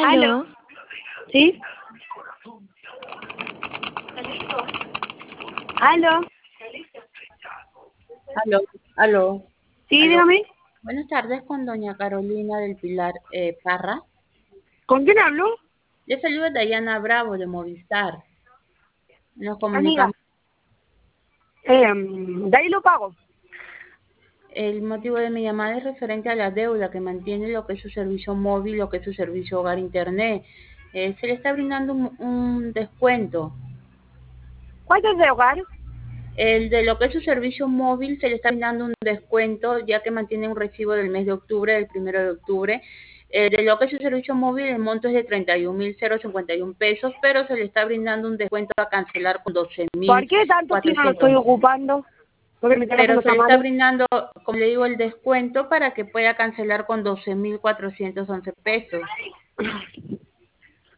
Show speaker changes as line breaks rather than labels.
Aló.
Aló.
¿Sí? Aló.
Aló, aló,
Sí,
aló.
dígame.
Buenas tardes con doña Carolina del Pilar Parra.
¿Con quién hablo?
Le saluda Dayana Bravo de Movistar. Nos
Amiga.
comunicamos.
De ahí lo pago.
El motivo de mi llamada es referente a la deuda que mantiene lo que es su servicio móvil, lo que es su servicio hogar internet. Se le está brindando un descuento.
¿Cuánto es de hogar?
El de lo que es su servicio móvil se le está brindando un descuento ya que mantiene un recibo del mes de octubre, del 1 de octubre. De lo que es su servicio móvil el monto es de 31.051 pesos, pero se le está brindando un descuento a cancelar con
¿Por qué tanto si no lo estoy
12.400.
ocupando? Porque mi teléfono
Pero se
está
le está
malo.
brindando, como le digo, el descuento para que pueda cancelar con 12.411 pesos.